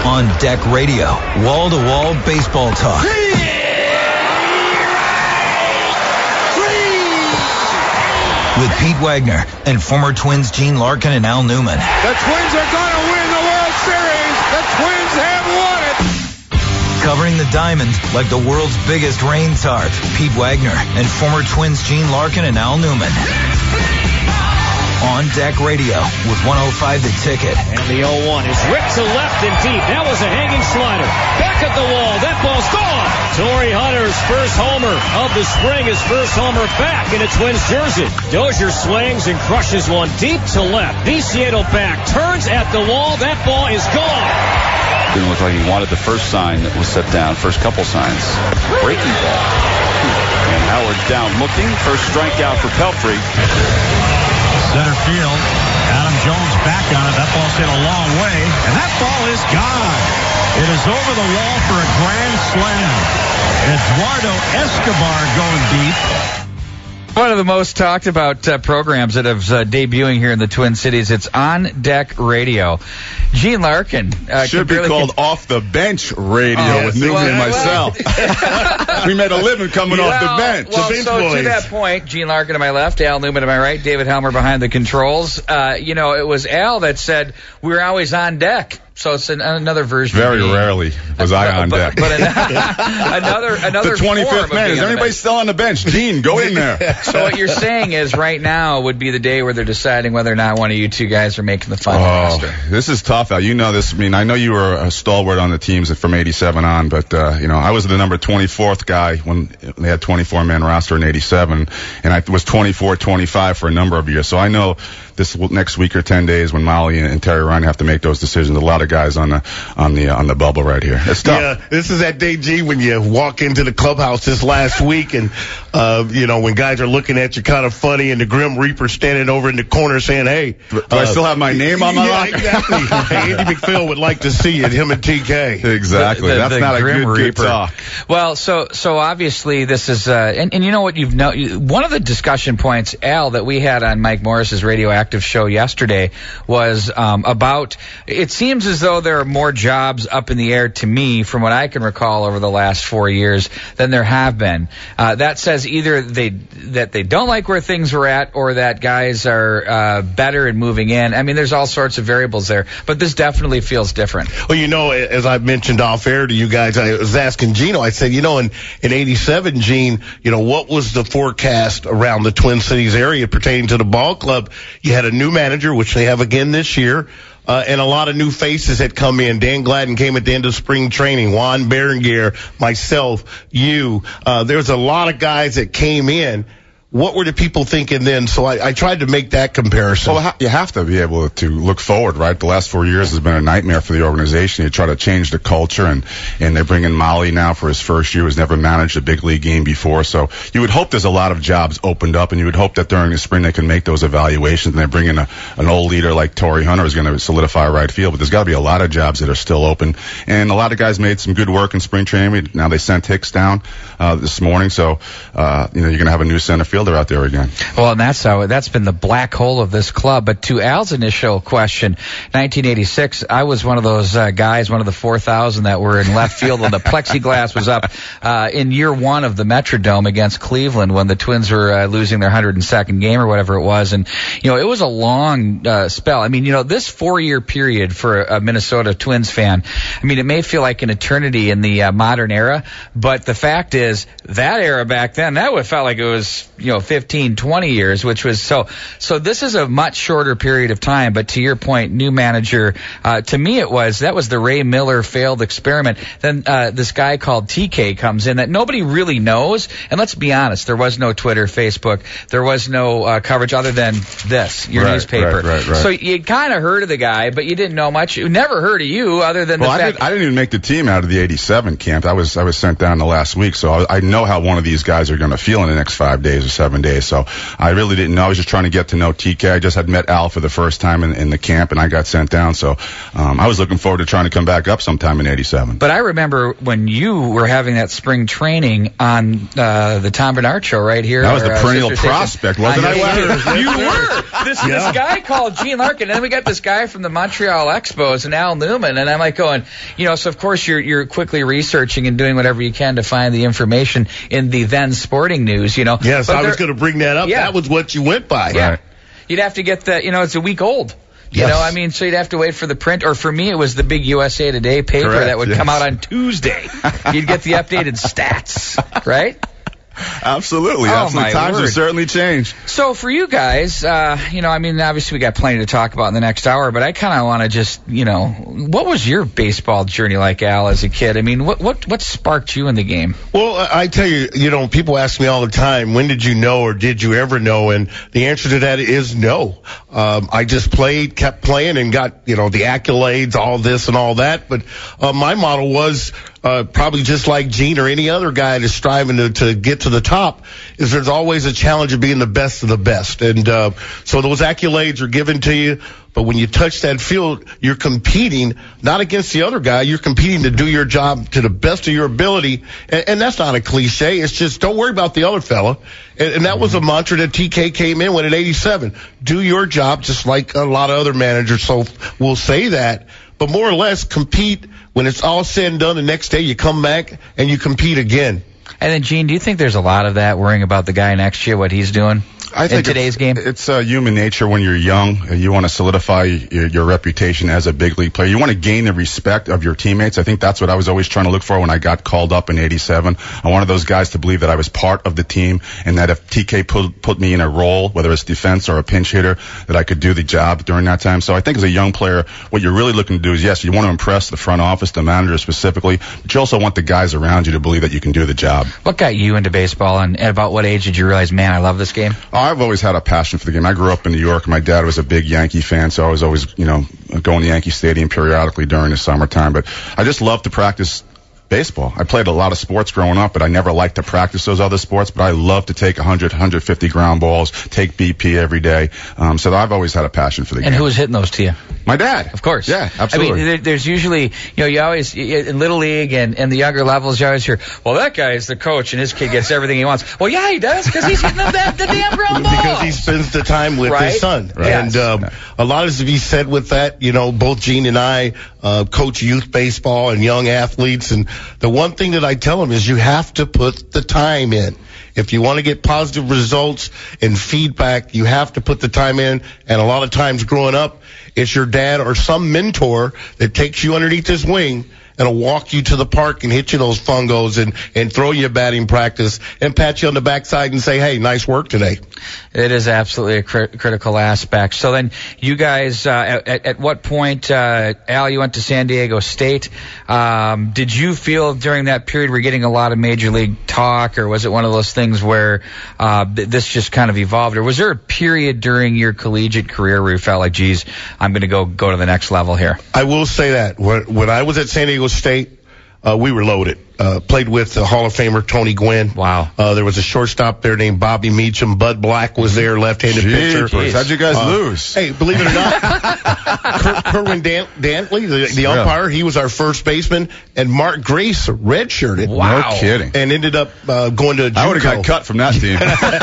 On Deck Radio, wall-to-wall baseball talk. With Pete Wagner and former Twins Gene Larkin and Al Newman. The Twins are going to win the World Series. The Twins have won it. Covering the diamond like the world's biggest rain tarp. Pete Wagner and former Twins Gene Larkin and Al Newman. On Deck Radio with 105 The Ticket. And the 0-1 is ripped to left and deep. That was a hanging slider. Back at the wall. That ball's gone. Torrey Hunter's first homer of the spring. His first homer back in a Twins jersey. Dozier swings and crushes one deep to left. Viciato back. Turns at the wall. That ball is gone. Didn't look like he wanted the first sign that was set down. First couple signs. Breaking ball. And Howard down looking. First strikeout for Pelfrey. Center field. Adam Jones back on it. That ball's hit a long way. And that ball is gone. It is over the wall for a grand slam. Eduardo Escobar going deep. One of the most talked about programs that have debuting here in the Twin Cities. It's On Deck Radio. Gene Larkin. Should be called Off the Bench Radio with Newman and myself. We made a living coming off the bench. Well, to that point, Gene Larkin to my left, Al Newman to my right, David Helmer behind the controls. It was Al that said we were always on deck. So it's another version. Very rarely was I on deck. But another the 25th man. Is anybody still on the bench? Gene, go in there. So what you're saying is right now would be the day where they're deciding whether or not one of you two guys are making the final roster. This is tough, Al. You know this. I mean, I know you were a stalwart on the teams from 87 on, but, I was the number 24th guy when they had 24-man roster in 87, and I was 24-25 for a number of years. So I know this next week or 10 days when Molly and Terry Ryan have to make those decisions. A lot of guys on the bubble right here. It's tough. Yeah, this is that day, G, when you walk into the clubhouse this last week and, when guys are looking at you kind of funny and the Grim Reaper standing over in the corner saying, hey. Do I still have my name on my locker? Exactly. Hey, Andy McPhail would like to see it, him and TK. Exactly. That's the not a good talk. Well, so obviously this is, and you know what one of the discussion points, Al, that we had on Mike Morris's Radioactive show yesterday was about, it seems as though there are more jobs up in the air to me from what I can recall over the last 4 years than there have been. That says either that they don't like where things are at or that guys are better and moving in. I mean, there's all sorts of variables there, but this definitely feels different. Well, as I mentioned off air to you guys, I was asking Gino, I said, in 87, Gene, what was the forecast around the Twin Cities area pertaining to the ball club? You had a new manager, which they have again this year. And a lot of new faces had come in. Dan Gladden came at the end of spring training. Juan Berenguer, myself, you. There's a lot of guys that came in. What were the people thinking then? So I tried to make that comparison. Well, you have to be able to look forward, right? The last 4 years has been a nightmare for the organization. You try to change the culture, and they bring in Molly now for his first year, who's never managed a big league game before. So you would hope there's a lot of jobs opened up, and you would hope that during the spring they can make those evaluations, and they bring in an old leader like Torrey Hunter who's going to solidify right field. But there's got to be a lot of jobs that are still open, and a lot of guys made some good work in spring training. Now they sent Hicks down this morning, so you're going to have a new center fielder out there again. Well, and that's been the black hole of this club. But to Al's initial question, 1986, I was one of those guys, one of the 4,000 that were in left field when the plexiglass was up in year one of the Metrodome against Cleveland when the Twins were losing their 102nd game or whatever it was. And, it was a long spell. I mean, this 4-year period for a Minnesota Twins fan, I mean, it may feel like an eternity in the modern era, but the fact is that era back then, that would felt like it was, 15, 20 years, which was so this is a much shorter period of time. But to your point, new manager, to me that was the Ray Miller failed experiment. Then this guy called TK comes in that nobody really knows. And let's be honest, there was no Twitter, Facebook, there was no coverage other than this, your newspaper. Right. So you kind of heard of the guy, but you didn't know much. You never heard of you other than the fact. I didn't even make the team out of the 87 camp. I was sent down the last week, so I know how one of these guys are going to feel in the next 5 days or 7 days. So I really didn't know. I was just trying to get to know TK. I just had met Al for the first time in the camp, and I got sent down. So I was looking forward to trying to come back up sometime in 87. But I remember when you were having that spring training on the Tom Bernard show right here. That was the perennial prospect, wasn't I? You were. This guy called Gene Larkin, and then we got this guy from the Montreal Expos, and Al Newman, and I'm like going, so of course you're quickly researching and doing whatever you can to find the information in the then Sporting News, Yes, I was going to bring that up. Yeah. That was what you went by. Yeah. Right. You'd have to get the, it's a week old. Yes. So you'd have to wait for the print, or for me, it was the big USA Today paper that would come out on Tuesday. You'd get the updated stats, right? Absolutely. My times word. have certainly changed. So for you guys, obviously we got plenty to talk about in the next hour, but I kind of want to just, what was your baseball journey like, Al, as a kid? I mean, what sparked you in the game? Well, I tell you, people ask me all the time, when did you know or did you ever know? And the answer to that is no. I just kept playing and got, the accolades, all this and all that. But my model was probably just like Gene or any other guy that's striving to get to the top, is there's always a challenge of being the best of the best. And so those accolades are given to you. But when you touch that field, you're competing not against the other guy. You're competing to do your job to the best of your ability. And that's not a cliche. It's just don't worry about the other fella. And that was a mantra that TK came in with in 87. Do your job just like a lot of other managers. So we'll say that. But more or less, compete. When it's all said and done, the next day you come back and you compete again. And then, Gene, do you think there's a lot of that, worrying about the guy next year, what he's doing? I think in today's game? It's human nature when you're young. You want to solidify your reputation as a big league player. You want to gain the respect of your teammates. I think that's what I was always trying to look for when I got called up in 87. I wanted those guys to believe that I was part of the team and that if TK put me in a role, whether it's defense or a pinch hitter, that I could do the job during that time. So I think as a young player, what you're really looking to do is, yes, you want to impress the front office, the manager specifically, but you also want the guys around you to believe that you can do the job. What got you into baseball, and about what age did you realize, man, I love this game? I've always had a passion for the game. I grew up in New York. My dad was a big Yankee fan, so I was always, going to Yankee Stadium periodically during the summertime. But I just love to practice baseball. I played a lot of sports growing up, but I never liked to practice those other sports. But I love to take 100, 150 ground balls, take BP every day. So I've always had a passion for the game. And who was hitting those to you? My dad. Of course. Yeah, absolutely. I mean, there's usually, you always, in Little League and the younger levels, you always hear, well, that guy is the coach and his kid gets everything he wants. Well, yeah, he does, because he's hitting the damn ground ball. Because he spends the time with his son. Right. And a lot is to be said with that. Both Gene and I coach youth baseball and young athletes. And the one thing that I tell them is you have to put the time in. If you want to get positive results and feedback, you have to put the time in. And a lot of times growing up, it's your dad or some mentor that takes you underneath his wing and will walk you to the park and hit you those fungos and throw you a batting practice and pat you on the backside and say, hey, nice work today. It is absolutely a critical aspect. So then you guys, at what point, Al, you went to San Diego State. Did you feel during that period we're getting a lot of major league talk, or was it one of those things where this just kind of evolved? Or was there a period during your collegiate career where you felt like, geez, I'm going to go to the next level here? I will say that. When I was at San Diego State, we were loaded. Played with the Hall of Famer Tony Gwynn. Wow. There was a shortstop there named Bobby Meacham. Bud Black was there, left-handed pitcher. How'd you guys lose? Hey, believe it or not, Kerwin Dantley, the umpire, he was our first baseman, and Mark Grace redshirted. Wow. No kidding. And ended up going to JUCO. I would have got cut from that team.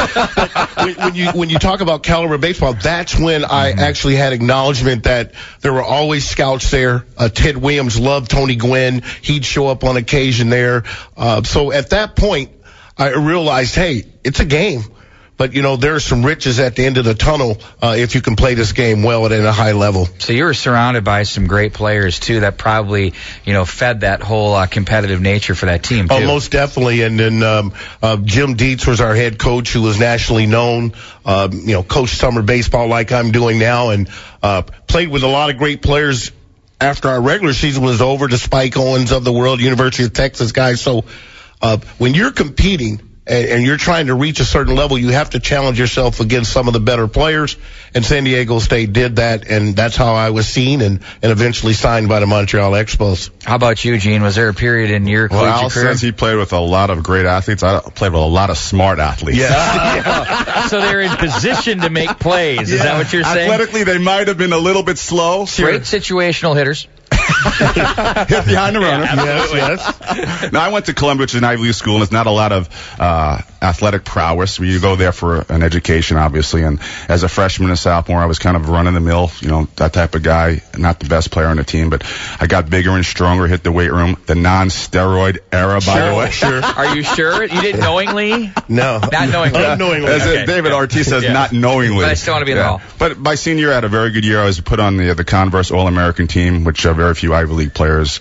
when you talk about caliber baseball, that's when I actually had acknowledgement that there were always scouts there. Ted Williams loved Tony Gwynn. He'd show up on occasion there. So at that point, I realized, hey, it's a game. But, there are some riches at the end of the tunnel if you can play this game well at a high level. So you were surrounded by some great players, too, that probably, fed that whole competitive nature for that team, too. Oh, most definitely. And then Jim Dietz was our head coach, who was nationally known, coached summer baseball like I'm doing now, and played with a lot of great players after our regular season was over, the Spike Owens of the world, University of Texas guys. So when you're competing, and you're trying to reach a certain level, you have to challenge yourself against some of the better players. And San Diego State did that, and that's how I was seen and eventually signed by the Montreal Expos. How about you, Gene? Was there a period in your collegiate career? Since he played with a lot of great athletes, I played with a lot of smart athletes. Yeah. So they're in position to make plays. Is that what you're saying? Athletically, they might have been a little bit slow. Great situational hitters. Hit behind the runner. Yes. Now, I went to Columbia, which is an Ivy League school, and it's not a lot of athletic prowess. You go there for an education, obviously, and as a freshman and sophomore, I was kind of run-of-the-mill, that type of guy, not the best player on the team, but I got bigger and stronger, hit the weight room, the non-steroid era, by the way. Sure. Are you sure? You didn't knowingly? No. Not knowingly. Unknowingly. As Okay. David Ortiz says, not knowingly. But I still want to be in the hall. But my senior year, I had a very good year. I was put on the Converse All-American team, which very few Ivy League players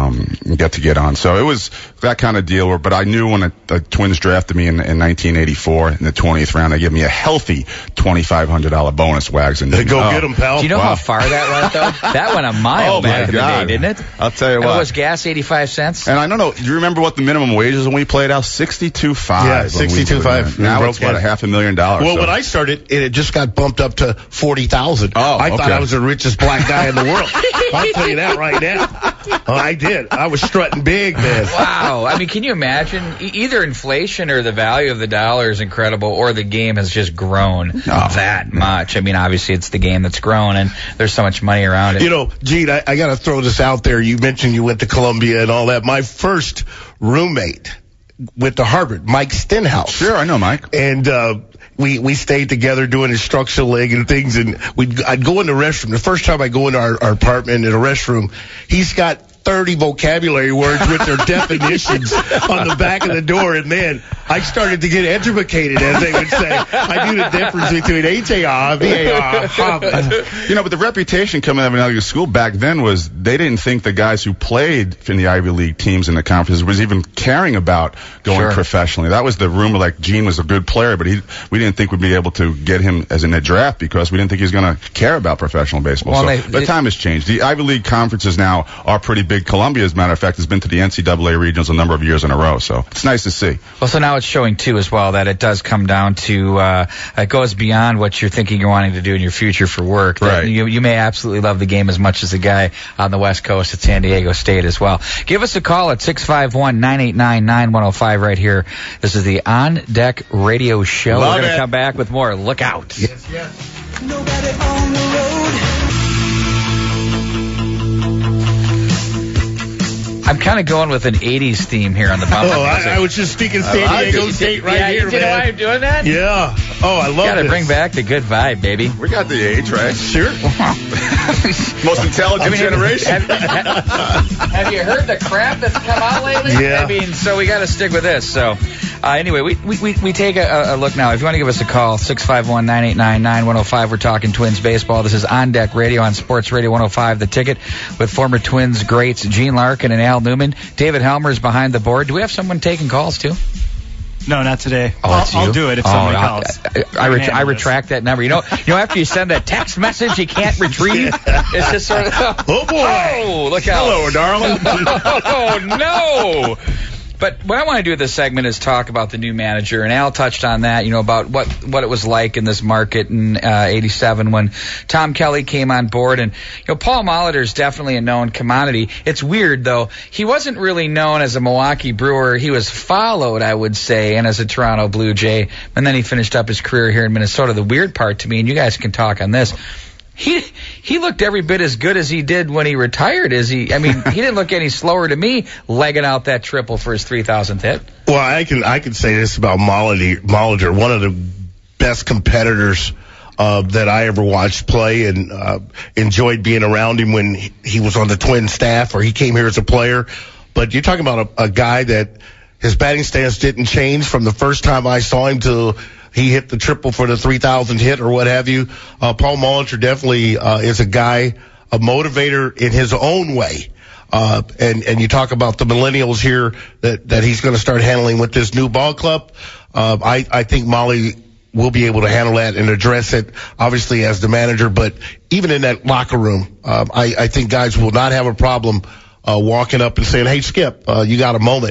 get on. So it was that kind of deal. But I knew when the Twins drafted me in 1984 in the 20th round, they gave me a healthy $2,500 bonus, Wags. And Go get them, pal. Do you know how far that went, though? That went a mile back in the day, didn't it? I'll tell you And what. was gas 85 cents? And I don't know. Do you remember what the minimum wage is when we played out? $62,500. Yeah, $62,500. Now it's what, $500,000. Well, so. when I started, it had just got bumped up to $40,000. I thought okay. I was the richest black guy in the world. I'll tell you that right now. I did. I was strutting big, man. Wow. I mean, can you imagine? Either inflation or the value of the dollar is incredible, or the game has just grown that much. I mean, obviously it's the game that's grown, and there's so much money around it. Gene, I got to throw this out there. You mentioned you went to Columbia and all that. My first roommate went to Harvard, Mike Stenhouse. Sure, I know Mike. And we stayed together doing instructional leg and things, and I'd go in the restroom. The first time I go into our apartment in a restroom, he's got 30 vocabulary words with their definitions on the back of the door, and man, I started to get educated, as they would say. I knew the difference between H-A-R, V-A-R, but the reputation coming out of an Ivy League school back then was they didn't think the guys who played in the Ivy League teams in the conferences was even caring about going professionally. That was the rumor, like Gene was a good player, but we didn't think we'd be able to get him as in a draft because we didn't think he was going to care about professional baseball. But time has changed. The Ivy League conferences now are pretty big. Columbia, as a matter of fact, has been to the NCAA regionals a number of years in a row, so it's nice to see. Well, so now it's showing, too, as well, that it does come down to it goes beyond what you're thinking you're wanting to do in your future for work. Right. You may absolutely love the game as much as the guy on the West Coast at San Diego State as well. Give us a call at 651-989-9105 right here. This is the On Deck Radio Show. We're going to come back with more. Look out. Yes. Nobody on the road. I'm kind of going with an 80s theme here on the bumper. I was just speaking San Diego State here, you know why I'm doing that? Yeah. Oh, I love it. Got to bring back the good vibe, baby. We got the age, right? Sure. Most intelligent generation. Have you heard the crap that's come out lately? Yeah. I mean, so we got to stick with this. So, anyway, we take a look now. If you want to give us a call, 651-989-9105. We're talking Twins baseball. This is On Deck Radio on Sports Radio 105, The Ticket, with former Twins greats Gene Larkin and Al Newman. David Helmer's behind the board. Do we have someone taking calls, too? No, not today. Oh, it's you? I'll do it if somebody calls. I retract that number. You know, after you send that text message you can't retrieve, it's just sort of, oh boy, oh, look out. Hello, darling. Oh, no. But what I want to do with this segment is talk about the new manager, and Al touched on that, about what it was like in this market in 87 when Tom Kelly came on board. And, Paul Molitor is definitely a known commodity. It's weird, though. He wasn't really known as a Milwaukee Brewer. He was followed, I would say, and as a Toronto Blue Jay. And then he finished up his career here in Minnesota. The weird part to me, and you guys can talk on this, he looked every bit as good as he did when he retired. He didn't look any slower to me legging out that triple for his 3,000th hit. Well, I can say this about Molitor, one of the best competitors that I ever watched play, and enjoyed being around him when he was on the Twins staff or he came here as a player. But you're talking about a guy that his batting stance didn't change from the first time I saw him till he hit the triple for the 3,000 hit or what have you. Paul Molitor definitely is a guy, a motivator in his own way. And you talk about the millennials here that he's going to start handling with this new ball club. I think Molly will be able to handle that and address it, obviously, as the manager. But even in that locker room, I think guys will not have a problem walking up and saying, hey, Skip, you got a moment.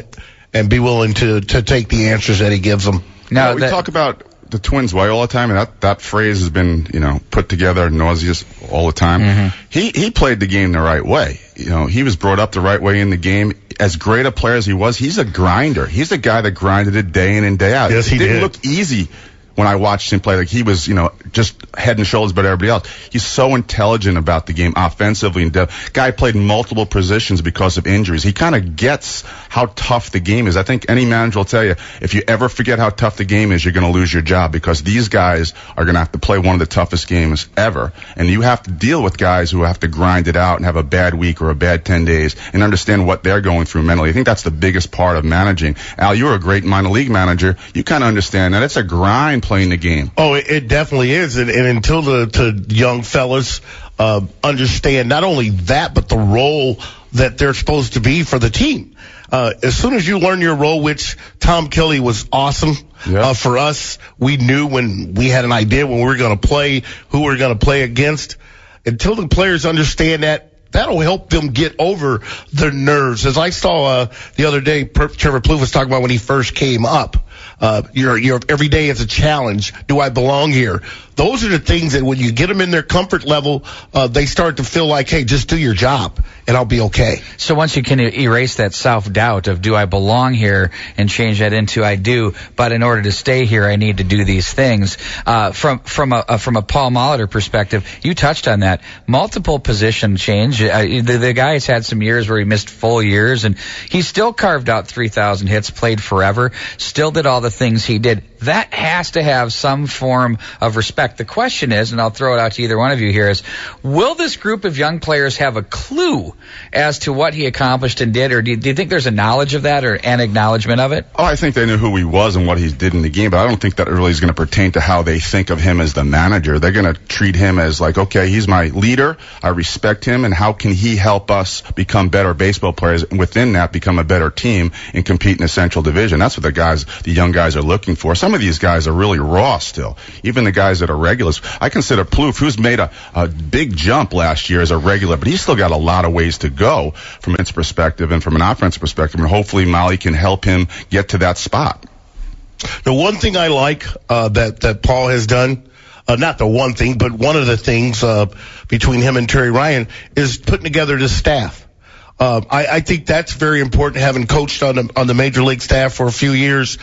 and be willing to take the answers that he gives them. Now, we talk about the Twins way all the time, and that phrase has been, put together nauseous all the time. Mm-hmm. He played the game the right way. He was brought up the right way in the game. As great a player as he was, he's a grinder. He's a guy that grinded it day in and day out. Yes, it didn't look easy when I watched him play. Like, he was, just head and shoulders better than everybody else. He's so intelligent about the game offensively. And guy played multiple positions because of injuries. He kind of gets how tough the game is. I think any manager will tell you, if you ever forget how tough the game is, you're going to lose your job, because these guys are going to have to play one of the toughest games ever. And you have to deal with guys who have to grind it out and have a bad week or a bad 10 days and understand what they're going through mentally. I think that's the biggest part of managing. Al, you were a great minor league manager. You kind of understand that it's a grind playing the game. Oh, it definitely is. And until the young fellas understand not only that, but the role that they're supposed to be for the team. As soon as you learn your role, which Tom Kelly was awesome for us, we knew when we had an idea when we were going to play, who we were going to play against. Until the players understand that, that'll help them get over their nerves. As I saw the other day, Trevor Plouffe was talking about when he first came up. Your every day is a challenge. Do I belong here? Those are the things that when you get them in their comfort level, they start to feel like, hey, just do your job and I'll be okay. So once you can erase that self-doubt of do I belong here and change that into I do, but in order to stay here, I need to do these things. From a Paul Molitor perspective, you touched on that. Multiple position change. The guy's had some years where he missed full years, and he still carved out 3,000 hits, played forever, still did all the things he did. That has to have some form of respect. The question is, and I'll throw it out to either one of you here, is will this group of young players have a clue as to what he accomplished and did, or do you think there's a knowledge of that or an acknowledgement of it? Oh, I think they knew who he was and what he did in the game, but I don't think that really is going to pertain to how they think of him as the manager. They're going to treat him as like, okay, he's my leader, I respect him, and how can he help us become better baseball players, and within that become a better team and compete in the Central Division. That's what the young guys are looking for. Some of these guys are really raw still, even the guys that are regulars. I consider Plouffe, who's made a big jump last year as a regular, but he's still got a lot of ways to go from its perspective and from an offensive perspective, and hopefully Molly can help him get to that spot. The one thing I like that Paul has done, not the one thing, but one of the things between him and Terry Ryan is putting together the staff. I think that's very important, having coached on the major league staff for a few years.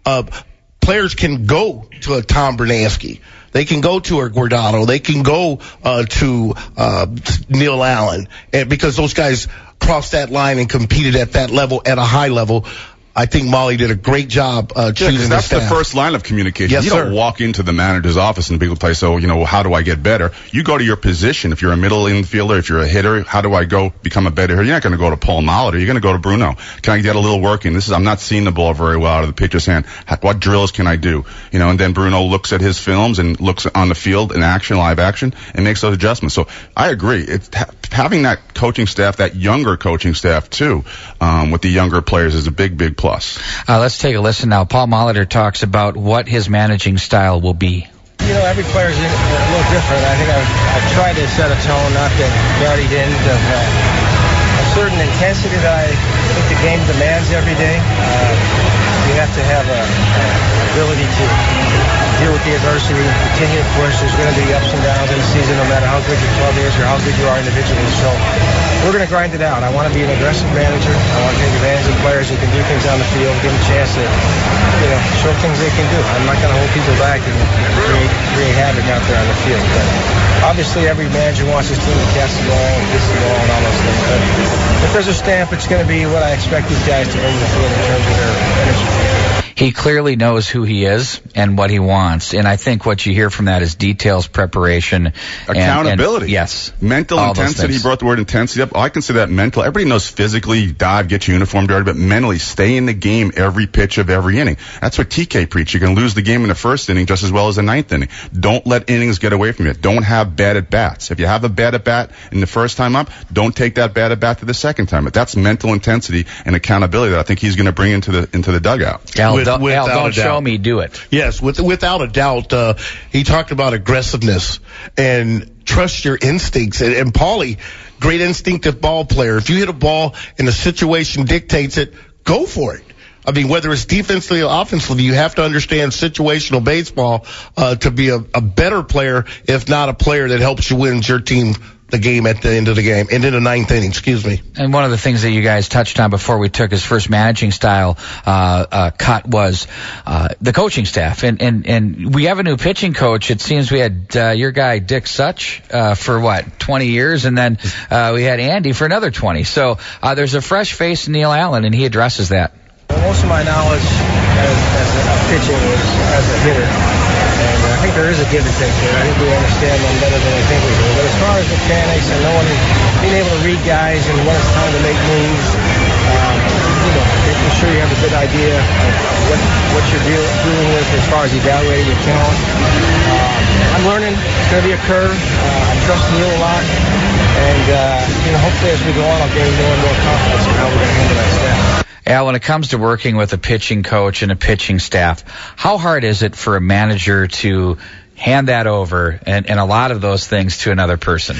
Players can go to a Tom Bernansky. They can go to a Guardado. They can go to Neil Allen, and because those guys crossed that line and competed at that level, at a high level. I think Molly did a great job choosing that's the staff. The first line of communication. Yes, you don't walk into the manager's office and people play, so, how do I get better? You go to your position. If you're a middle infielder, if you're a hitter, how do I go become a better hitter? You're not going to go to Paul Molitor. You're going to go to Bruno. Can I get a little work in? I'm not seeing the ball very well out of the pitcher's hand. What drills can I do? And then Bruno looks at his films and looks on the field in action, live action, and makes those adjustments. So I agree. It's having that coaching staff, that younger coaching staff too, with the younger players is a big, big plus. Let's take a listen now. Paul Molitor talks about what his managing style will be. Every player's a little different. I think I've tried to set a tone, not to guard it in, of a certain intensity that I think the game demands every day. You have to have an ability to deal with the adversity and continue to push. There's going to be ups and downs in the season, no matter how good your club is or how good you are individually. So we're going to grind it out. I want to be an aggressive manager. I want to take advantage of players who can do things on the field, give them a chance to show things they can do. I'm not going to hold people back and create havoc out there on the field. But obviously, every manager wants his team to catch the ball and kiss the ball and all those things. But if there's a stamp, it's going to be what I expect these guys to bring to the field in terms of their energy. He clearly knows who he is and what he wants, and I think what you hear from that is details, preparation, accountability. And yes, mental intensity. He brought the word intensity up. I consider that mental. Everybody knows physically, dive, get your uniform dirty, but mentally, stay in the game every pitch of every inning. That's what TK preached. You can lose the game in the first inning just as well as the ninth inning. Don't let innings get away from you. Don't have bad at bats. If you have a bad at bat in the first time up, don't take that bad at bat to the second time. But that's mental intensity and accountability that I think he's going to bring into the dugout. Don't show me, do it. Yes, without a doubt. He talked about aggressiveness and trust your instincts. And Paulie, great instinctive ball player. If you hit a ball and the situation dictates it, go for it. I mean, whether it's defensively or offensively, you have to understand situational baseball to be a better player, if not a player that helps you win your team the game at the end of the game, and in the ninth inning, excuse me. And one of the things that you guys touched on before we took his first managing style cut was the coaching staff. And we have a new pitching coach. It seems we had your guy, Dick Such, for 20 years, and then we had Andy for another 20. So there's a fresh face, Neil Allen, and he addresses that. Most of my knowledge as pitching is as a hitter. And I think there is a give and take there. I think we understand them better than we think we do. But as far as mechanics and being able to read guys and when it's time to make moves, making sure you have a good idea of what you're dealing with as far as evaluating your talent. I'm learning. It's going to be a curve. I trust Neil a lot. And, hopefully as we go on, I'll gain more and more confidence in how we're going to handle that staff. Al, when it comes to working with a pitching coach and a pitching staff, how hard is it for a manager to hand that over and a lot of those things to another person?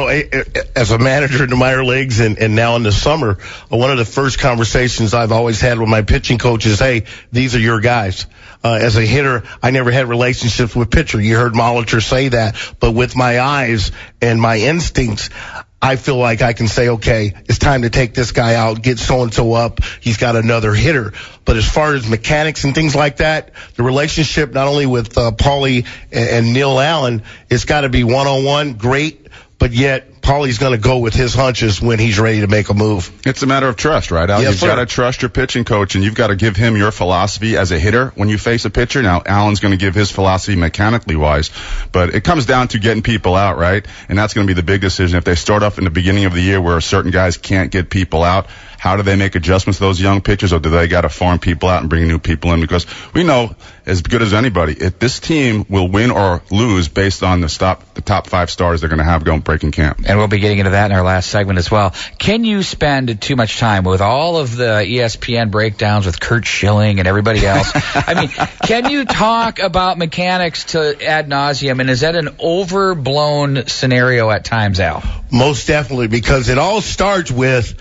As a manager in the minor leagues and now in the summer, one of the first conversations I've always had with my pitching coach is, hey, these are your guys. As a hitter, I never had relationships with pitcher. You heard Molitor say that. But with my eyes and my instincts, I feel like I can say, okay, it's time to take this guy out, get so-and-so up. He's got another hitter. But as far as mechanics and things like that, the relationship not only with Paulie and Neil Allen, it's got to be one-on-one, great, but yet Paulie's going to go with his hunches when he's ready to make a move. It's a matter of trust, right, Al? You've got to trust your pitching coach, and you've got to give him your philosophy as a hitter when you face a pitcher. Now, Allen's going to give his philosophy mechanically wise, but it comes down to getting people out, right? And that's going to be the big decision. If they start off in the beginning of the year where certain guys can't get people out, how do they make adjustments to those young pitchers, or do they got to farm people out and bring new people in? Because we know as good as anybody, if this team will win or lose based on the top 5 stars they're going to have going breaking camp. And we'll be getting into that in our last segment as well. Can you spend too much time with all of the ESPN breakdowns with Curt Schilling and everybody else? I mean, can you talk about mechanics to ad nauseum, and is that an overblown scenario at times, Al? Most definitely, because it all starts with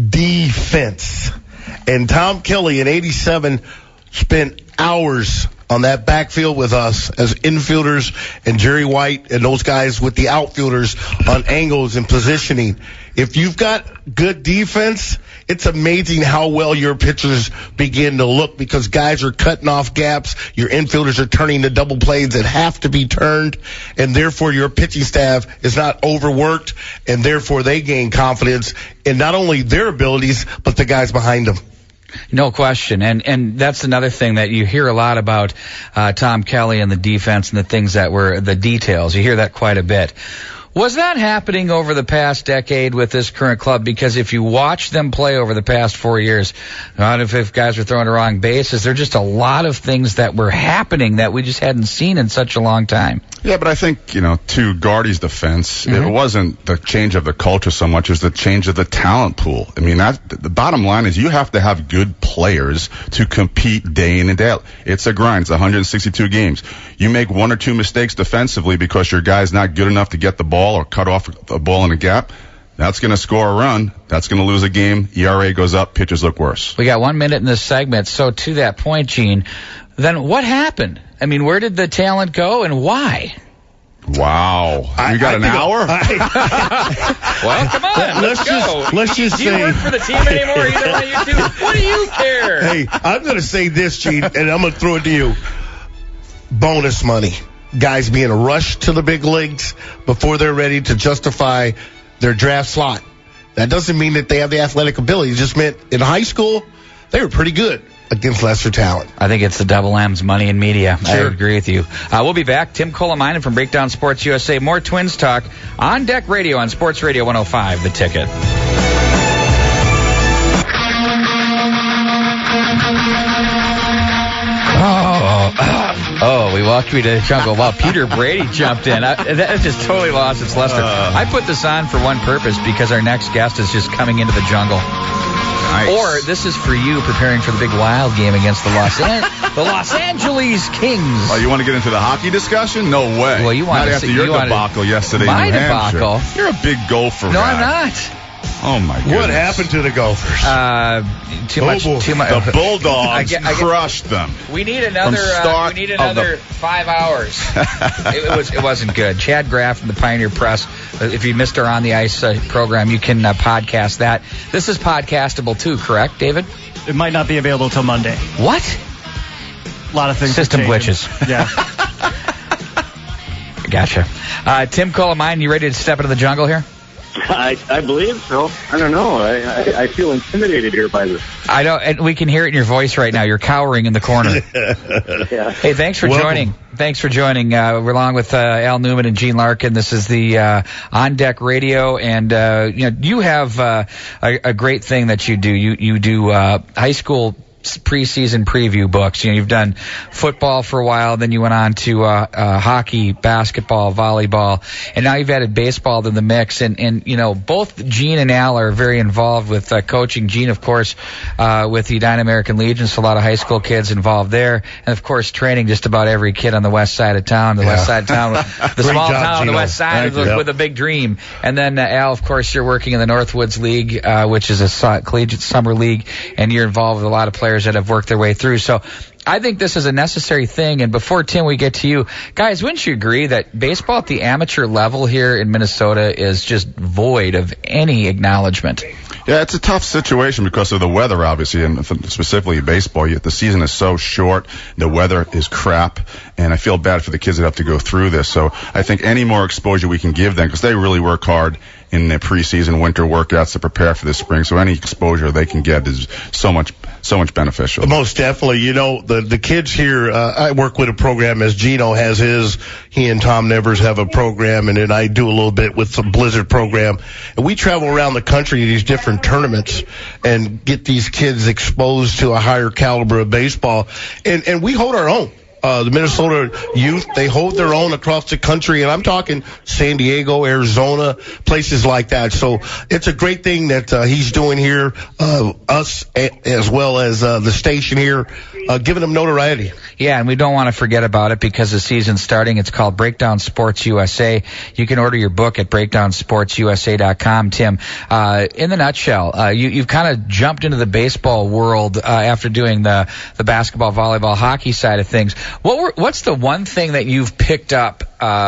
defense. And Tom Kelly in 87 spent hours on that backfield with us as infielders, and Jerry White and those guys with the outfielders on angles and positioning. If you've got good defense, it's amazing how well your pitchers begin to look, because guys are cutting off gaps. Your infielders are turning to double plays that have to be turned, and therefore your pitching staff is not overworked, and therefore they gain confidence in not only their abilities, but the guys behind them. No question. And that's another thing that you hear a lot about Tom Kelly and the defense and the things that were the details. You hear that quite a bit. Was that happening over the past decade with this current club? Because if you watch them play over the past 4 years, not if guys were throwing the wrong bases, there are just a lot of things that were happening that we just hadn't seen in such a long time. Yeah, but I think, to Gardy's defense, it wasn't the change of the culture so much as the change of the talent pool. I mean, the bottom line is you have to have good players to compete day in and day out. It's a grind. It's 162 games. You make 1 or 2 mistakes defensively because your guy's not good enough to get the ball or cut off a ball in a gap. That's going to score a run. That's going to lose a game. ERA goes up. Pitchers look worse. We got 1 minute in this segment. So to that point, Gene, then what happened? I mean, where did the talent go and why? Wow. You got an hour? Well, come on. Let's just say. Do you work for the team anymore? Either one of you two? What do you care? Hey, I'm going to say this, Gene, and I'm going to throw it to you. Bonus money. Guys being rushed to the big leagues before they're ready to justify their draft slot. That doesn't mean that they have the athletic ability. It just meant in high school, they were pretty good against lesser talent. I think it's the double M's, money and media. Sure. I agree with you. We'll be back. Tim Kolamainen from Breakdown Sports USA. More Twins talk on Deck Radio on Sports Radio 105, The Ticket. Oh, we walked me to the jungle. Wow, Peter Brady jumped in. That just totally lost its luster. I put this on for one purpose, because our next guest is just coming into the jungle. Nice. Or this is for you preparing for the big Wild game against the Los Angeles Kings. Oh, you want to get into the hockey discussion? No way. Well, you want not to after your debacle yesterday in New Hampshire. Debacle. You're a big gopher. No, I'm not. Oh, my goodness. What happened to the Gophers? Too much. The Bulldogs crushed them. We need another 5 hours. It wasn't good. Chad Graff from the Pioneer Press. If you missed our On the Ice program, you can podcast that. This is podcastable too, correct, David? It might not be available till Monday. What? A lot of things. System glitches. Yeah. Gotcha. Tim Colamine, you ready to step into the jungle here? I believe so. I don't know. I feel intimidated here by this. I know, and we can hear it in your voice right now. You're cowering in the corner. Yeah. Hey, thanks for joining. Thanks for joining. We're along with Al Newman and Gene Larkin. This is the On Deck Radio, and you have a great thing that you do. You do high school preseason preview books. You've done football for a while, then you went on to hockey, basketball, volleyball, and now you've added baseball to the mix. And both Gene and Al are very involved with coaching. Gene, of course, with the United American Legion, so a lot of high school kids involved there, and of course training just about every kid on the west side of town. The west side of town, the small town on the west side with a big dream. And then Al, of course, you're working in the Northwoods League, which is a collegiate summer league, and you're involved with a lot of players that have worked their way through. So I think this is a necessary thing. And before, Tim, we get to you, guys, wouldn't you agree that baseball at the amateur level here in Minnesota is just void of any acknowledgement? Yeah, it's a tough situation because of the weather, obviously, and specifically baseball. The season is so short, the weather is crap, and I feel bad for the kids that have to go through this. So I think any more exposure we can give them, because they really work hard in their preseason winter workouts to prepare for the spring. So any exposure they can get is so much beneficial. Most definitely. The kids here, I work with a program as Gino has his. He and Tom Nevers have a program, and then I do a little bit with the Blizzard program. And we travel around the country to these different tournaments and get these kids exposed to a higher caliber of baseball. And we hold our own. The Minnesota youth, they hold their own across the country, and I'm talking San Diego, Arizona, places like that. So it's a great thing that he's doing here, us as well as the station here, giving them notoriety. Yeah, and we don't want to forget about it because the season's starting. It's called Breakdown Sports USA. You can order your book at breakdownsportsusa.com, Tim. In the nutshell, you've kind of jumped into the baseball world after doing the basketball, volleyball, hockey side of things. What's the one thing that you've picked up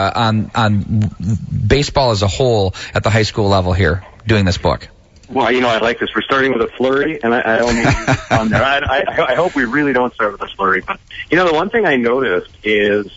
on baseball as a whole at the high school level here doing this book? Well, I like this. We're starting with a flurry, and I don't mean on there. I hope we really don't start with a flurry. But, the one thing I noticed is,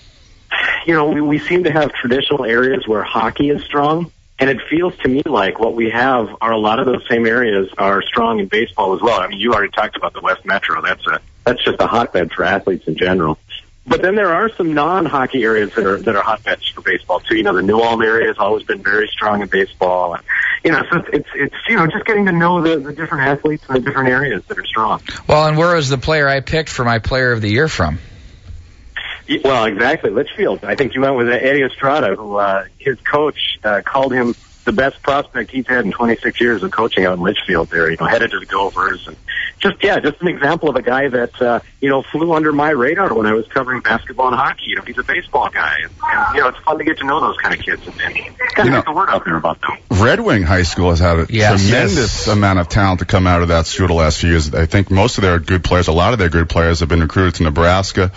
we seem to have traditional areas where hockey is strong, and it feels to me like what we have are a lot of those same areas are strong in baseball as well. I mean, you already talked about the West Metro. That's just a hotbed for athletes in general. But then there are some non-hockey areas that are hotbeds for baseball too. The New Ulm area has always been very strong in baseball. So it's just getting to know the different athletes in the different areas that are strong. Well, and where was the player I picked for my Player of the Year from? Well, exactly, Litchfield. I think you went with Eddie Estrada, who his coach called him the best prospect he's had in 26 years of coaching out in Litchfield there, headed to the Gophers. And just an example of a guy that, flew under my radar when I was covering basketball and hockey. He's a baseball guy. And it's fun to get to know those kind of kids and kind of get the word out there about them. Red Wing High School has had a tremendous amount of talent to come out of that school the last few years. I think most of their good players, a lot of their good players have been recruited to Nebraska,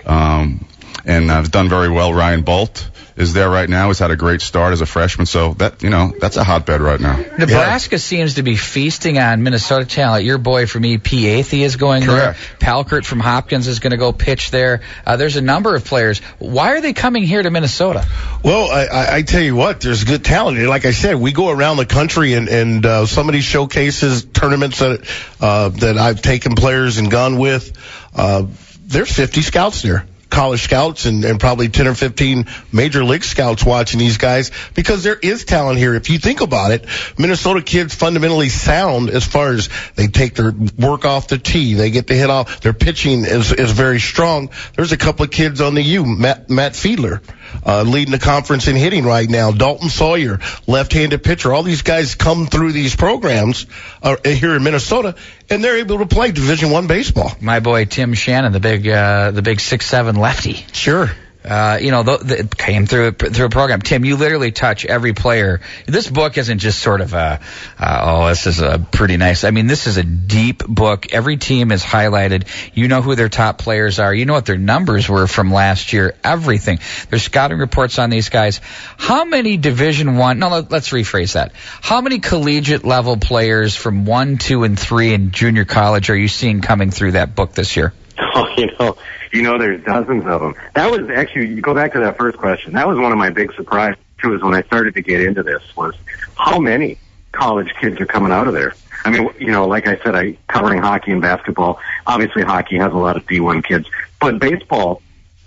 and have done very well. Ryan Bolt is there right now. He's had a great start as a freshman, so that's a hotbed right now. Nebraska seems to be feasting on Minnesota talent. Your boy from EP, Athey, is going Correct. there. Palkert from Hopkins is going to go pitch there. There's a number of players. Why are they coming here to Minnesota? Well, I tell you what, there's good talent. Like I said, we go around the country and some of these showcases, tournaments that I've taken players and gone with, there's 50 scouts there. College scouts and probably 10 or 15 major league scouts watching these guys because there is talent here. If you think about it, Minnesota kids fundamentally sound as far as they take their work off the tee. They get the hit off. Their pitching is very strong. There's a couple of kids on the U, Matt Fiedler, leading the conference in hitting right now. Dalton Sawyer, left-handed pitcher. All these guys come through these programs here in Minnesota, and they're able to play Division I baseball. My boy Tim Shannon, the big 6'7" lefty. Sure. came through a program. Tim, you literally touch every player. This book isn't just sort of this is a pretty nice. I mean, this is a deep book. Every team is highlighted. You know who their top players are. You know what their numbers were from last year. Everything. There's scouting reports on these guys. How many Division I? No, let's rephrase that. How many collegiate level players from 1, 2, and 3 in junior college are you seeing coming through that book this year? Oh, there's dozens of them. That was actually, you go back to that first question. That was one of my big surprises, too, is when I started to get into this, was how many college kids are coming out of there. I mean, like I said, covering hockey and basketball. Obviously, hockey has a lot of D1 kids. But baseball,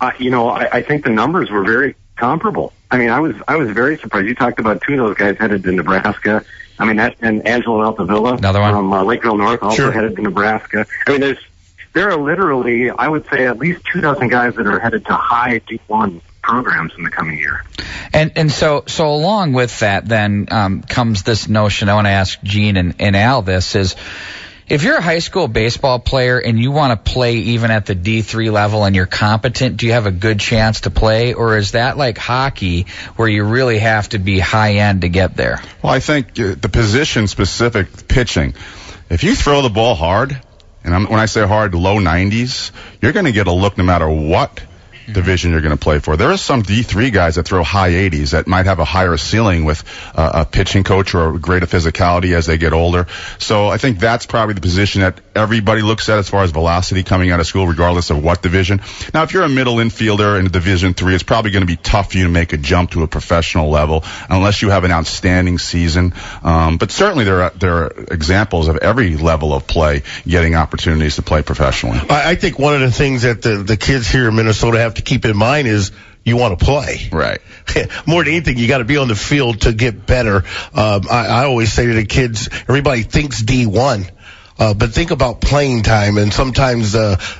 I think the numbers were very comparable. I mean, I was very surprised. You talked about two of those guys headed to Nebraska. I mean, and Angelo Altavilla another one from Lakeville North also headed to Nebraska. I mean, there are literally, I would say, at least 24 guys that are headed to high D1 programs in the coming year. And so along with that then comes this notion. I want to ask Gene and Al this is, if you're a high school baseball player and you want to play even at the D3 level and you're competent, do you have a good chance to play? Or is that like hockey where you really have to be high end to get there? Well, I think the position-specific pitching, if you throw the ball hard, and when I say hard, low 90s, you're going to get a look no matter what division you're going to play for. There are some D3 guys that throw high 80s that might have a higher ceiling with a pitching coach or a greater physicality as they get older. So I think that's probably the position that everybody looks at as far as velocity coming out of school, regardless of what division. Now, if you're a middle infielder in Division III, it's probably going to be tough for you to make a jump to a professional level unless you have an outstanding season. But certainly there are examples of every level of play getting opportunities to play professionally. I think one of the things that the kids here in Minnesota have to keep in mind is you want to play. Right. More than anything, you got to be on the field to get better. I always say to the kids, everybody thinks D1. But think about playing time, and sometimes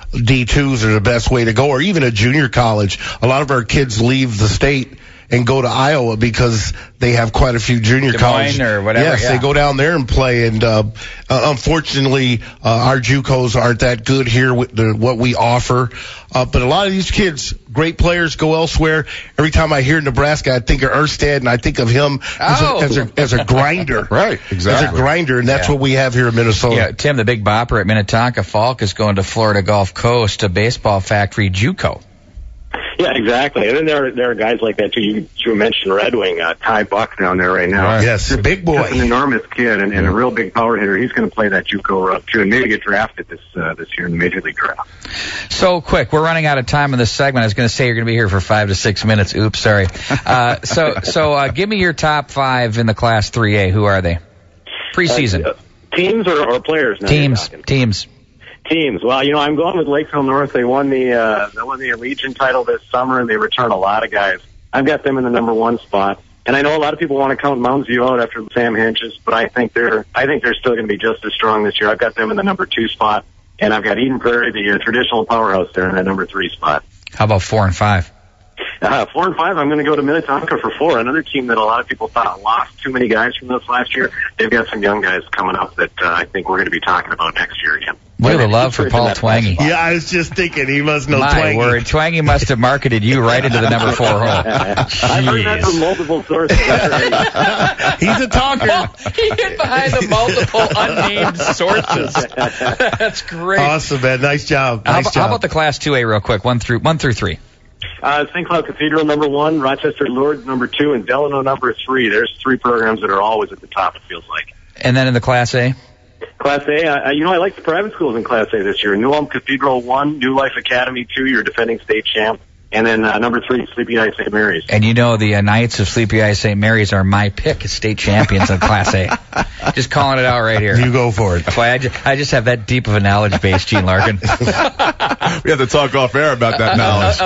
D2s are the best way to go, or even a junior college. A lot of our kids leave the state and go to Iowa because they have quite a few junior colleges or whatever. Yes, they go down there and play. And unfortunately, our JUCOs aren't that good here with what we offer. But a lot of these kids, great players, go elsewhere. Every time I hear Nebraska, I think of Erstad, and I think of him as a grinder. Right, exactly. As a grinder, and that's what we have here in Minnesota. Yeah, Tim, the big bopper at Minnetonka, Falk, is going to Florida Gulf Coast, a baseball factory, JUCO. Yeah, exactly. And then there are guys like that too. You mentioned Red Wing, Ty Buck down there right now. Right. Yes, big boy, just an enormous kid and a real big power hitter. He's going to play that JUCO route too, and maybe get drafted this year in the Major League Draft. So quick, we're running out of time in this segment. I was going to say you're going to be here for 5 to 6 minutes. Oops, sorry. So give me your top 5 in the Class 3A. Who are they? Preseason. Teams or players? Teams. Teams. Well, I'm going with Lakeville North. They won the Allegiant title this summer, and they return a lot of guys. I've got them in the number 1 spot. And I know a lot of people want to count Mounds View out after Sam Hinches, but I think they're still going to be just as strong this year. I've got them in the number 2 spot, and I've got Eden Prairie, the traditional powerhouse, there in that number 3 spot. How about 4 and 5? 4 and 5, I'm going to go to Minnetonka for 4. Another team that a lot of people thought lost too many guys from this last year. They've got some young guys coming up that I think we're going to be talking about next year again. What a love for Paul Twangy. Yeah, I was just thinking he must know My Twangy. word, Twangy must have marketed you right into the number 4 hole. I've heard that from multiple sources. He's a talker. He hid behind the multiple unnamed sources. That's great. Awesome, man. Nice job. How about the Class 2A real quick, 1 through 3? St. Cloud Cathedral, number 1, Rochester Lourdes, number 2, and Delano, number 3. There's 3 programs that are always at the top, it feels like. And then in the Class A? Class A, I like the private schools in Class A this year. New Ulm Cathedral 1, New Life Academy 2, your defending state champ, and then number 3, Sleepy Eye St. Mary's. And the Knights of Sleepy Eye St. Mary's are my pick as state champions in Class A. Just calling it out right here. You go for it. That's why I just have that deep of a knowledge base, Gene Larkin. We have to talk off air about that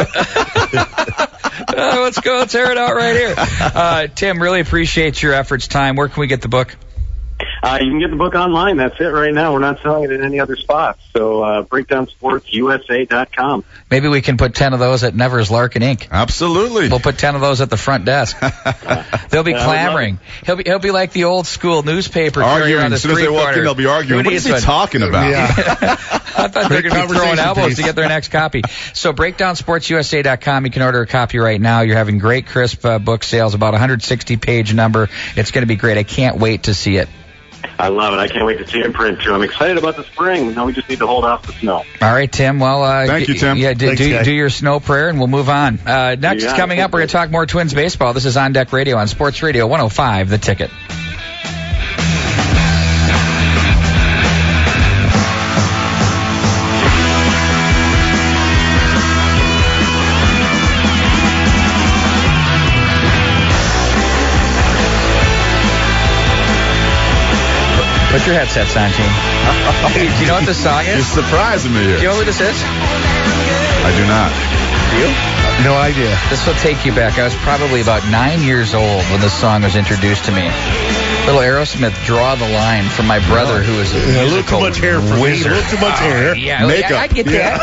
knowledge. Let's go. Let's air it out right here. Tim, really appreciate your efforts. Time. Where can we get the book? You can get the book online. That's it right now. We're not selling it in any other spots. So breakdownsportsusa.com. Maybe we can put 10 of those at Nevers Larkin Inc. Absolutely. We'll put 10 of those at the front desk. They'll be clamoring. He'll be like the old school newspaper arguing. on the as soon as they walk in, they'll be arguing. What is he talking about? Yeah. I thought they were going to be throwing elbows to get their next copy. So BreakdownSportsUSA.com. You can order a copy right now. You're having great crisp book sales, about 160-page number. It's going to be great. I can't wait to see it. I love it. I can't wait to see it in print, too. I'm excited about the spring. Now we just need to hold off the snow. All right, Tim. Well, thank you, Tim. Yeah, do your snow prayer, and we'll move on. Next, coming up, we're going to talk more Twins baseball. This is On Deck Radio on Sports Radio 105, The Ticket. Put your headsets on, Gene. Do you know what this song is? You're surprising me here. Do you know who this is? I do not. Do you? No idea. This will take you back. I was probably about 9 years old when this song was introduced to me. Little Aerosmith, Draw the Line, from my brother, who is a little too musical much hair for me. A little too much hair. Yeah, makeup. I get that.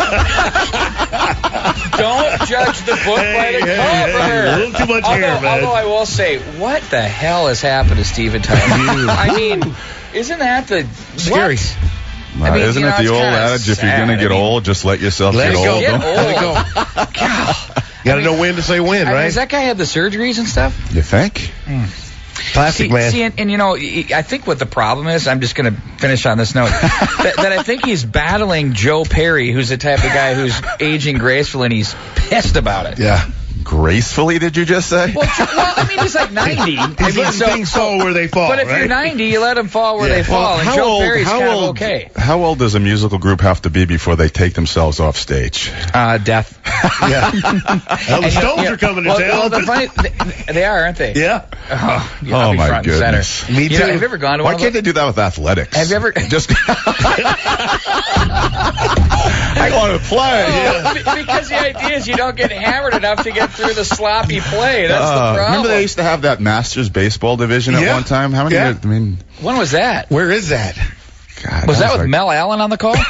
Don't judge the book by the cover. A little too much hair, man. Although I will say, what the hell has happened to Steven Tyler? I mean, isn't that the scary? I mean, isn't it the old adage, if you're going to get old, just let yourself get old? Let it go. You got to know when to say when, right? Does that guy have the surgeries and stuff? You think? Classic, man. See, and you know, I think what the problem is, I'm just going to finish on this note, that I think he's battling Joe Perry, who's the type of guy who's aging graceful, and he's pissed about it. Yeah. Gracefully, did you just say? Well, I mean, he's like 90. He's letting things fall where they fall. But if you're 90, you let them fall where they fall. And Joe Perry's kind of okay. How old does a musical group have to be before they take themselves off stage? Death. Yeah. Well, the Stones are coming to town. Well, they are, aren't they? Yeah. Oh my front goodness. Center. Me too. You know, have you ever gone to Why one can't they do that with athletics? Have you ever? Just. I want to play. Because the idea is you don't get hammered enough to get through the sloppy play. That's the problem. Remember they used to have that Masters baseball division at one time? How many years? I mean, when was that? Where is that? God, was that with Mel Allen on the call?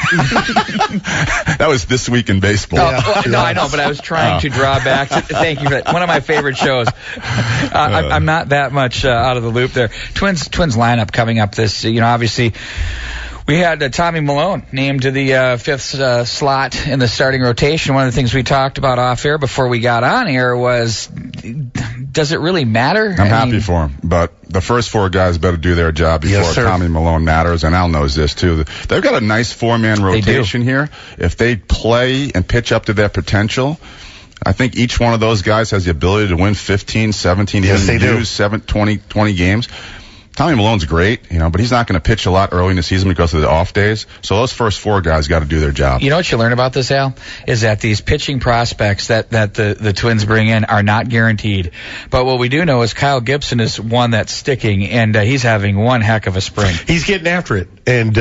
That was This Week in Baseball. No, I know, but I was trying to draw back. Thank you for that. One of my favorite shows. I'm not that much out of the loop there. Twins lineup coming up this, obviously. We had Tommy Milone named to the fifth slot in the starting rotation. One of the things we talked about off air before we got on air was, does it really matter? I'm happy for him, but the first four guys better do their job before Tommy Milone matters, and Al knows this too. They've got a nice four-man rotation here. If they play and pitch up to their potential, I think each one of those guys has the ability to win 15, 17, even 20 games. Tommy Malone's great, but he's not going to pitch a lot early in the season because of the off days. So those first four guys got to do their job. You know what you learn about this, Al? Is that these pitching prospects that the Twins bring in are not guaranteed. But what we do know is Kyle Gibson is one that's sticking, and he's having one heck of a spring. He's getting after it. And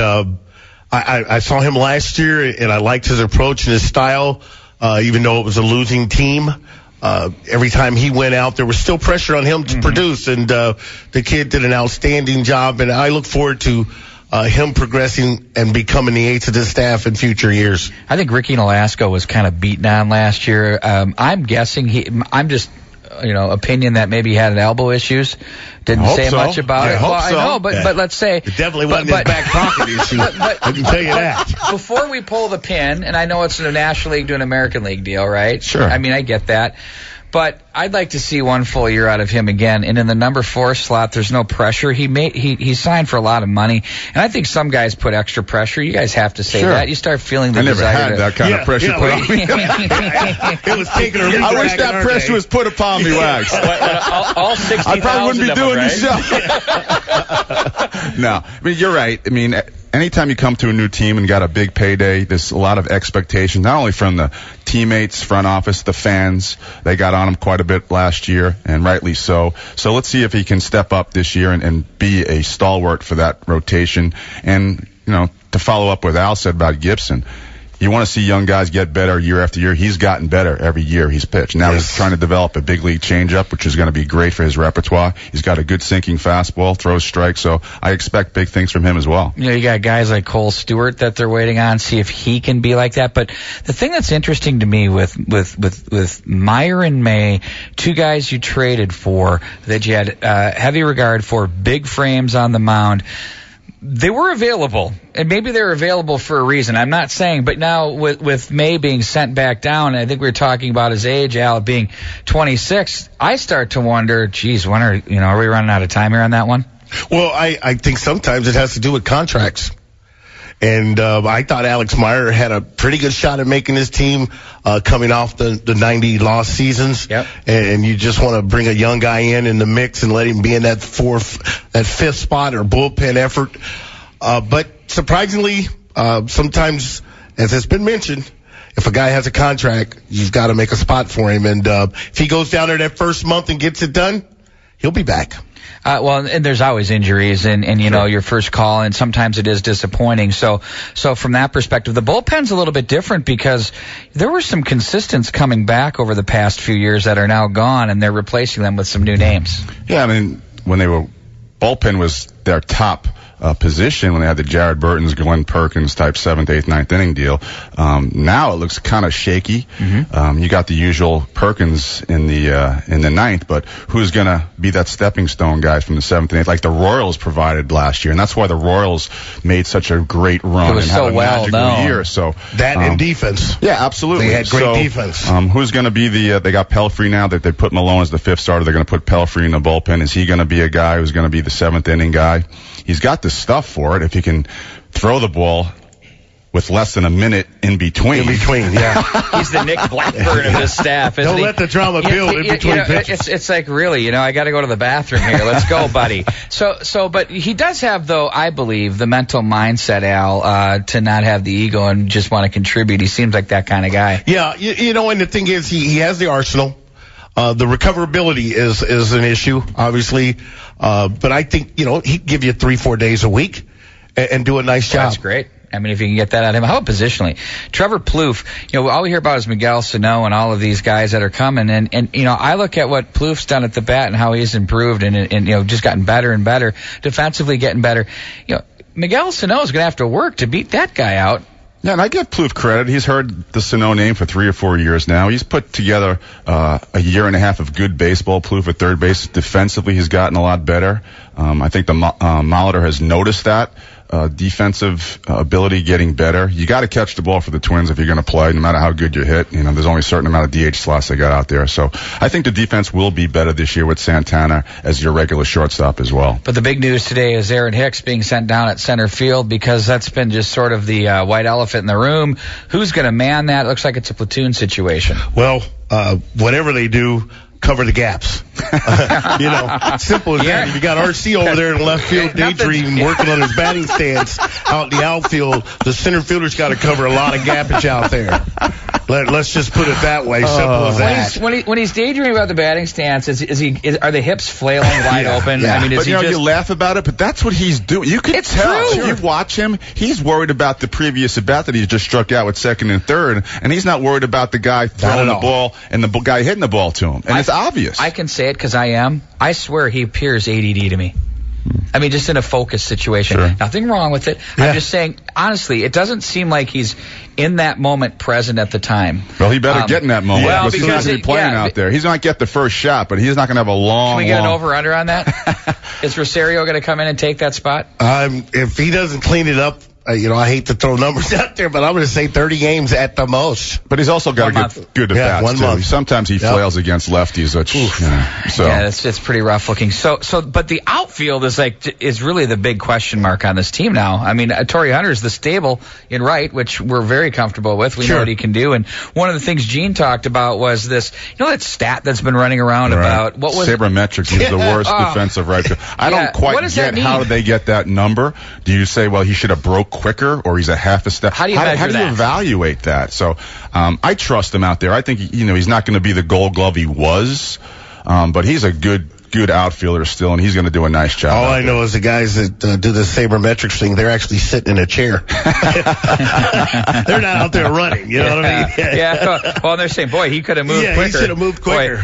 I saw him last year, and I liked his approach and his style, even though it was a losing team. Every time he went out, there was still pressure on him to produce, and the kid did an outstanding job, and I look forward to him progressing and becoming the ace of this staff in future years. I think Ricky Nolasco was kind of beaten on last year. I'm guessing I'm just opinion that maybe he had elbow issues. Didn't say much about it. I know, but let's say it definitely wasn't his back pocket issue. I can tell you that. Before we pull the pin, and I know it's a National League to an American League deal, right? Sure. I mean, I get that. But I'd like to see one full year out of him again. And in the number 4 slot, there's no pressure. He signed for a lot of money, and I think some guys put extra pressure. You guys have to say that. You start feeling the desire. I never had that kind of pressure put on me. It was taking a I wish that pressure was put upon me, Wags. All 60,000. I probably wouldn't be doing this show. No, I mean you're right. I mean, anytime you come to a new team and got a big payday, there's a lot of expectations, not only from the teammates, front office, the fans. They got on him quite a bit last year, and rightly so. So let's see if he can step up this year and be a stalwart for that rotation. And, to follow up what Al said about Gibson, you want to see young guys get better year after year. He's gotten better every year he's pitched. Now he's trying to develop a big league changeup, which is going to be great for his repertoire. He's got a good sinking fastball, throws strikes, so I expect big things from him as well. You got guys like Cole Stewart that they're waiting on, see if he can be like that. But the thing that's interesting to me with Meyer and May, two guys you traded for that you had heavy regard for, big frames on the mound. They were available, and maybe they're available for a reason. I'm not saying, but now with May being sent back down, I think we were talking about his age, Al, being 26. I start to wonder, geez, when are we running out of time here on that one? Well, I think sometimes it has to do with contracts. And I thought Alex Meyer had a pretty good shot at making his team coming off the 90 loss seasons. Yep. And you just want to bring a young guy in the mix and let him be in that fifth spot or bullpen effort. But surprisingly, sometimes, as has been mentioned, if a guy has a contract, you've got to make a spot for him. And if he goes down there that first month and gets it done, he'll be back. Well, and there's always injuries and you know, your first call, and sometimes it is disappointing. So from that perspective, the bullpen's a little bit different because there were some consistents coming back over the past few years that are now gone, and they're replacing them with some new names. Yeah, I mean, when bullpen was their top position when they had the Jared Burtons, Glenn Perkins type 7th, 8th, 9th inning deal. Now it looks kind of shaky. Mm-hmm. You got the usual Perkins in the 9th, but who's going to be that stepping stone guy from the 7th and 8th, like the Royals provided last year? And that's why the Royals made such a great run and had a magical year. So that and defense. Yeah, absolutely. They had great defense. Who's going to be they got Pelfrey now that they put Malone as the 5th starter. They're going to put Pelfrey in the bullpen. Is he going to be a guy who's going to be the 7th inning guy? He's got the stuff for it if he can throw the ball with less than a minute in between. Yeah. He's the Nick Blackburn of his staff, isn't Don't he? let the drama build in between pitches. It's like, really, I got to go to the bathroom here. Let's go, buddy. But he does have, though, I believe, the mental mindset, Al, to not have the ego and just want to contribute. He seems like that kind of guy. Yeah, and the thing is, he has the arsenal. The recoverability is an issue, obviously. But I think, he'd give you 3-4 days a week and do a nice job. That's great. I mean, if you can get that out of him. How about positionally? Trevor Plouffe, all we hear about is Miguel Sano and all of these guys that are coming. And I look at what Plouffe's done at the bat and how he's improved and just gotten better and better, defensively getting better. Miguel Sano is going to have to work to beat that guy out. Yeah, and I give Plouffe credit. He's heard the Sano name for 3 or 4 years now. He's put together a year and a half of good baseball. Plouffe at third base. Defensively, he's gotten a lot better. I think the Molitor has noticed that. Defensive ability getting better. You got to catch the ball for the Twins if you're going to play, no matter how good you hit. There's only a certain amount of DH slots they got out there. So I think the defense will be better this year with Santana as your regular shortstop as well. But the big news today is Aaron Hicks being sent down at center field because that's been just sort of the white elephant in the room. Who's going to man that? It looks like it's a platoon situation. Well, whatever they do, cover the gaps. Simple as that. If you got RC over there in left field daydreaming, working on his batting stance out in the outfield, the center fielder's got to cover a lot of gappage out there. Let's just put it that way. Simple as that. When he's daydreaming about the batting stance, are the hips flailing wide open? Yeah. I mean, you laugh about it, but that's what he's doing. You can tell. True. You watch him. He's worried about the previous at bat that he just struck out with second and third, and he's not worried about the guy throwing the ball and the guy hitting the ball to him. And it's obvious. I can say it because I am. I swear he appears ADD to me. I mean, just in a focus situation. Sure. Nothing wrong with it. Yeah. I'm just saying, honestly, it doesn't seem like he's in that moment present at the time. Well, he better get in that moment. Well, because he's not going to be playing out there. He's going to get the first shot, but he's not going to have a long. Can we get an over-under on that? Is Rosario going to come in and take that spot? If he doesn't clean it up, I hate to throw numbers out there, but I'm going to say 30 games at the most. But he's also got good at bats, 1 month. Sometimes he flails against lefties, which, Yeah, it's pretty rough looking. But the outfield is really the big question mark on this team now. I mean, Torrey Hunter's the stable in right, which we're very comfortable with. We know what he can do. And one of the things Gene talked about was this, that stat that's been running around about, what was Sabermetrics is the worst defensive right field. I don't quite get how they get that number. Do you say, well, he should have broke quicker, or he's a half a step? How do you measure that? Evaluate that? So I trust him out there. I think he's not going to be the Gold Glove he was, but he's a good outfielder still, and he's going to do a nice job. All I know is the guys that do the sabermetrics thing, they're actually sitting in a chair. They're not out there running, you know what I mean? Yeah. Well, they're saying, boy, he could have moved quicker. He should have moved quicker.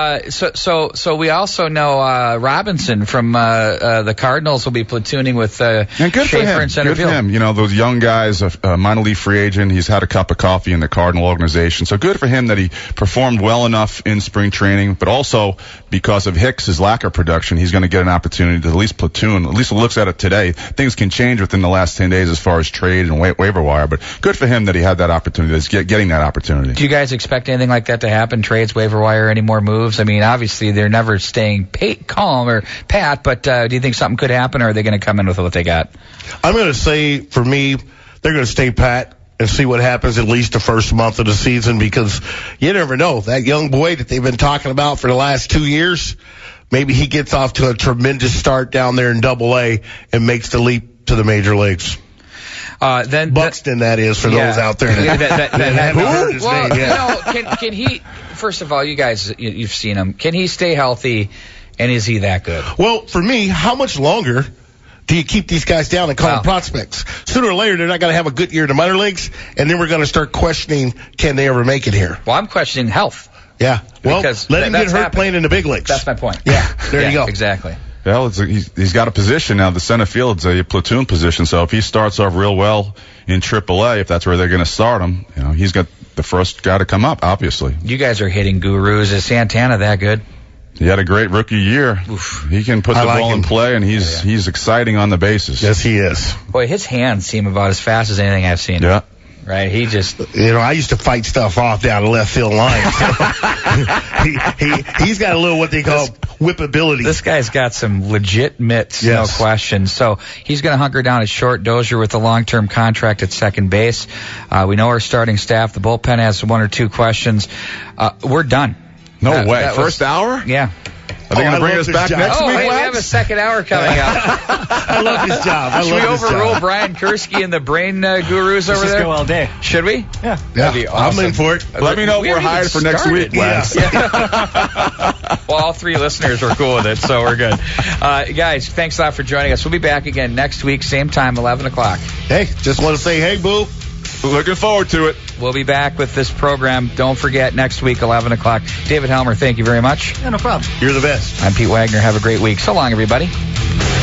So we also know Robinson from the Cardinals will be platooning with Schaefer in center field. Good for him. Those young guys, minor league free agent, he's had a cup of coffee in the Cardinal organization. So good for him that he performed well enough in spring training, but also because of Hicks' his lack of production, he's going to get an opportunity to at least platoon. At least looks at it today. Things can change within the last 10 days as far as trade and waiver wire, but good for him that he had that opportunity, that's getting that opportunity. Do you guys expect anything like that to happen? Trades, waiver wire, any more moves? I mean, obviously they're never staying calm or pat, but do you think something could happen, or are they going to come in with what they got? I'm going to say, for me, they're going to stay pat and see what happens at least the first month of the season, because you never know. That young boy that they've been talking about for the last 2 years, maybe he gets off to a tremendous start down there in Double-A and makes the leap to the major leagues. Then Buxton, that is, for those out there that haven't heard his name yet. Can he, first of all, you guys, you've seen him, can he stay healthy, and is he that good? Well, for me, how much longer do you keep these guys down and call them prospects? Sooner or later, they're not going to have a good year in the minor leagues, and then we're going to start questioning, can they ever make it here? Well, I'm questioning health. Yeah. Well, because let him get hurt playing in the big leagues. That's my point. Yeah, there you go. Exactly. Well, he's got a position now. The center field's a platoon position, so if he starts off real well in AAA, if that's where they're going to start him, he's got the first guy to come up, obviously. You guys are hitting gurus. Is Santana that good? He had a great rookie year. Oof. He can put the ball in play, and he's exciting on the bases. Yes, he is. Boy, his hands seem about as fast as anything I've seen. Yeah. Right, he just... I used to fight stuff off down the left field line. So he's got a little what they call whippability. This guy's got some legit mitts, no question. So he's going to hunker down at short. Dozier with a long-term contract at second base. We know our starting staff. The bullpen has one or two questions. We're done. No way. First hour? Yeah. Are they going to bring us back next week? We have a second hour coming up. I love this job. Should we overrule Brian Kursky and the brain gurus over there? Let's go all day. Should we? Yeah. That'd be awesome. I'm in for it. Let me know if we're hired for next week, Wes. Well, all three listeners were cool with it, so we're good. Guys, thanks a lot for joining us. We'll be back again next week, same time, 11 o'clock. Hey, just want to say, hey, boo. Looking forward to it. We'll be back with this program. Don't forget, next week, 11 o'clock. David Helmer, thank you very much. Yeah, no problem. You're the best. I'm Pete Wagner. Have a great week. So long, everybody.